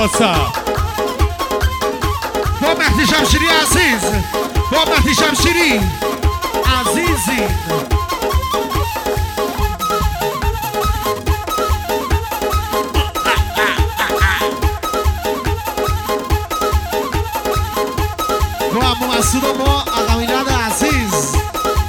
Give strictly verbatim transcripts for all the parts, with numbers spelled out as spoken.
اوسا با مهدی شمشیری عزیز با مهدی شمشیری عزیزی با امو مسعود و ما اقامیناد عزیز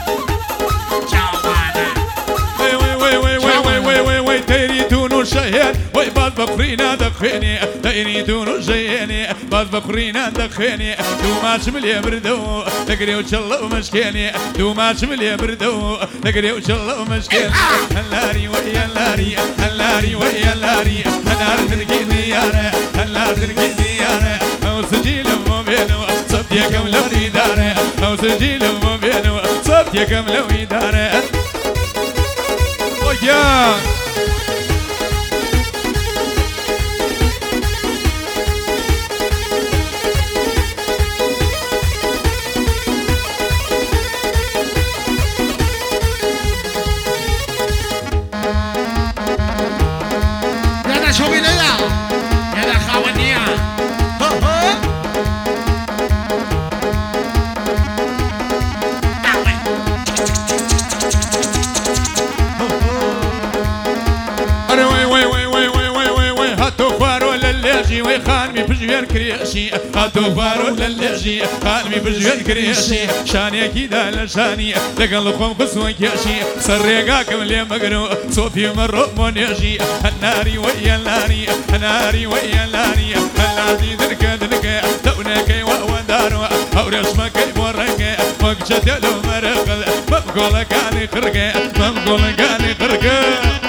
وي وي وي وي وي وي وي وي تريدون شيئا وي بعد بقرينا دخيني تريدون شيئا بعد بقرينا دخيني دو ما شمل يا بردو تقري وشلا ومشكيني دو ما شمل يا بردو تقري وشلا ومشكيني هلاري ويا لاري هلاري ويا لاري هلار تركي ديارة هلار تركي ديارة او سجيل مو بينو صبتي كم لو دارة او سجيل مو بينو صبتي كم لو دارة يا يلا شو بينا يلا خوانيا خانمي بجوير كريشي هاتو فارو للجي خانمي بجوير كريشي شاني كيدا لشاني لقلقهم قسوة كيشي سرقاكم اللي مقنو صوفي مرو مونيشي الناري ويا الناري الناري ويا الناري الناري ذنك ذنك دونك وودارو او رسمك مورك وقشت له مرقل مبقول كاني خرقه مبقول كاني خرقه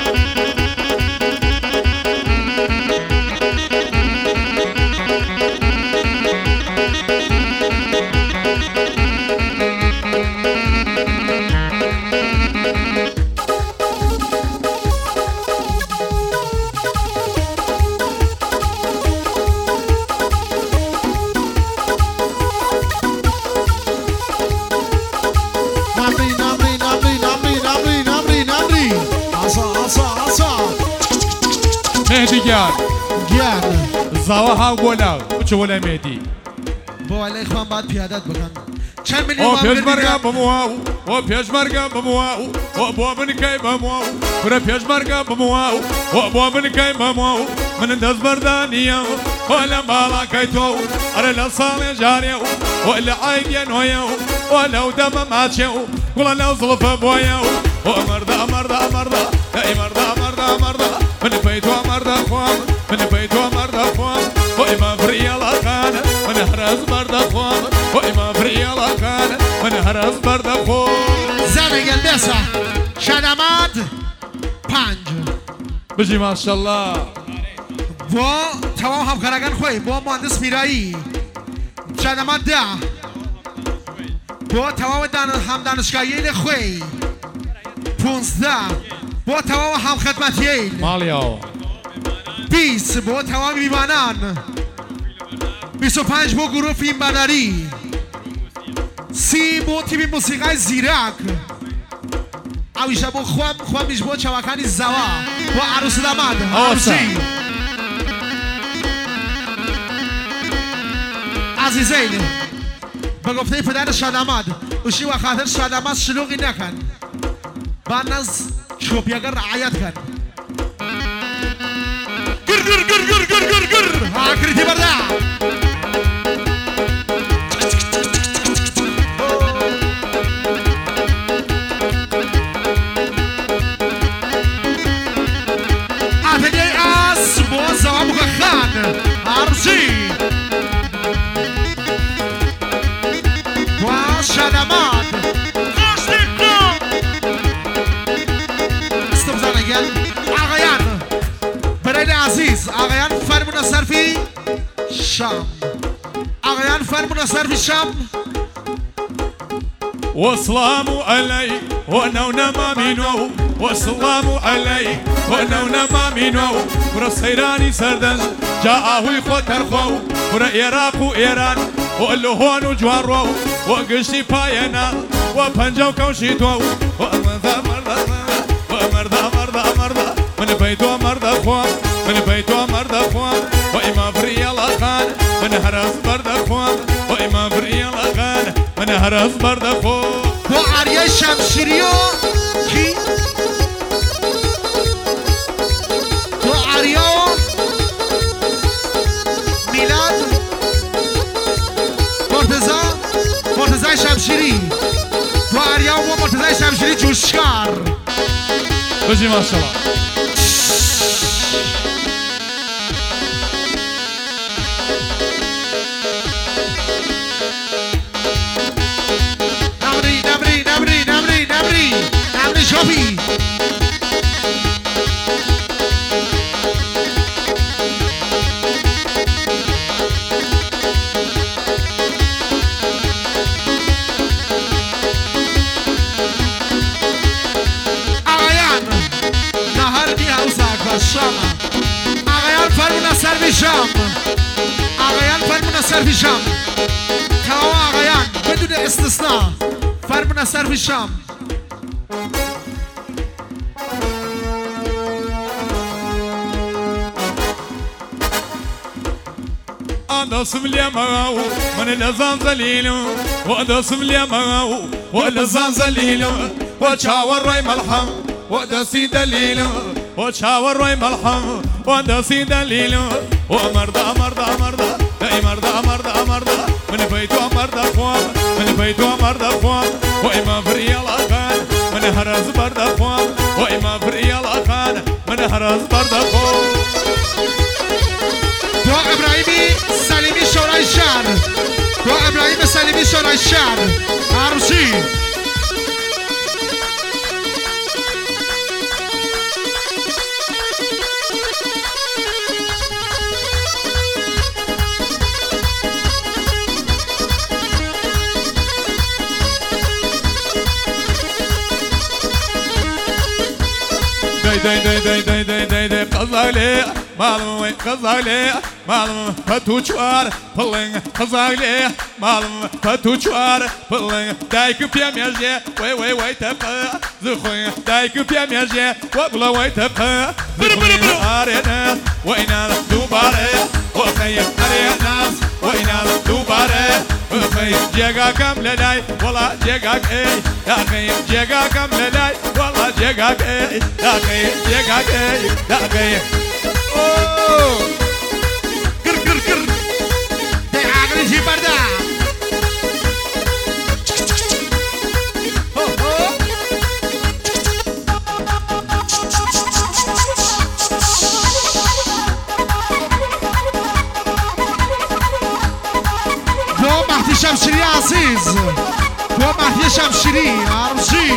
مهدي جان جان زاوها ولا وش ولا مهدي با علی خان بعد پیادت بکن چند میلیون او ما پیش میدیم مرگا بمواو او پیش مرگا بمواو او بو من کی بمواو برا پیش مرگا بمواو او بو من کی بمواو من دز بردانيا ولا بالا كيتو ارى لا صال جاريو ولا عيب نويو ولا دم ماتشو ولا زلف بويو ومرضى مرضى مرضى اي مرضى مرضى مرضى من بيتو مرضى خوان من بيتو مرضى خوان وإما فريالا كان من هرز مرضى خوان وإما فريالا كان من هرز مرضى خوان زن قلبسه شنماد پنج بجي ما شاء الله با تمام همکاران خوی با مهندس میرایی شنماد ده با تمام دان هم دانشگاهی خوی پونزده با تمام هم خدمتیین ماليو بیست با تمام بیمانان بیست و پنج با گروه فیلم برداری سی با تیم موسیقی زیرک اویشه با خوام خوام میش با چوکانی زوا با عروس داماد عروسی عزیزین به گفته پدر شاداماد اوشی و خاطر شاداماد شلوغی نکن بعد از چوپیاگر رعایت کن گر گر گر گر گر گر گر ها کریتی برده آتگی از موزا مخخان عروسی و شاداماد برای عزیز آقایان فرمون صرفی شام آقایان فرمون صرفی شام والسلام علي ونونا ما منو والسلام علي ونونا ما منو ورا سيراني سردن جاءه خطر خو ورا عراق وإيران وقالوا هون وجوارو وقشتي باينا وبنجو كوشيتو ومرضى مرضى ومرضى مرضى مرضى من بيتو مرضى خوان من بيتو مرضى خوان وإما فريا هرز برده خو با عریه شمشیری و کی؟ با عریه و میلاد مرتضی مرتضی شمشیری با عریه و مرتضی شمشیری جوشکار بجی ماشالله نمری نمری نمری نمری نمری نمری شابی آقایان فرمون سر شام آقایان فرمون سر شام تمام آقایان بدون استثناء فرمون سر شام أدسم لي معاو من لزان زليل وأدسم لي معاو ولزان زليل وشاور راي ملحم ودسي دليل وشاور راي ملحم ودسي دليل ومرضى مرضى مرضى داي مرضى مرضى مرضى من بيتو مرضى فوام من بيتو مرضى فوام وإما فريال أخان من هرز مرضى فوام وإما فريال أخان من هرز مرضى فوام دو ابراهیمی سلیمی شورای شهر دو ابراهیم سلیمی شورای شهر عروسی داي داي داي داي داي داي داي قزالي مالم وي قزالي مالم فتوچوار پلنگ قزالي مالم فتوچوار پلنگ دايك بيا ميجي وي وي وي تبقى زخوي دايك بيا ميجي وبلا وي تبقى زخوي ارينا وينا دوباره وخي ارينا وينا دوباره وخي جيغا كم لداي والله جيغا اي يا خي جيغا كم لداي والله جيغا اي يا خي جيغا اي يا خي اوه گر گر گر ده عقلی چی برده دو مهدی شمشیری عزیز دو مهدی شمشیری عروسی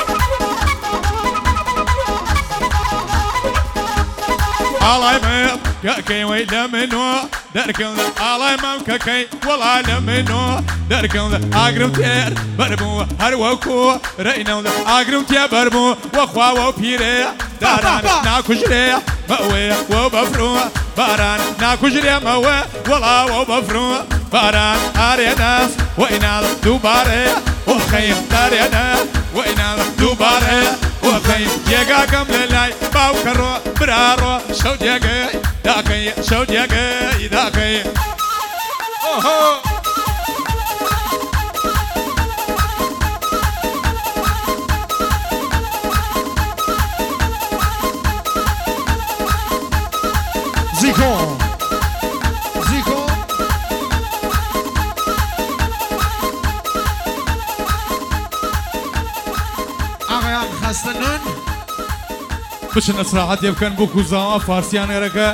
الله يمام كاكي ويلا منو دركن الله يمام كاكي والله لمنو دركن اقرب تير بربو هروكو رينا اقرب تير بربو واخوا وبيري داران ناكوجري مأوي وبفرو باران ناكوجري مأوي والله وبفرو باران اريناس وينال دوباري وخيم دارينا وينال دوباري وخيم جيغا كم للاي باوكرو برارو شو جيغي داكي شو جيغي داكي اوهو زيكو زيكو آقایان خستنون بشن اسراحات يبكن بوكو زاما فارسيان غرقه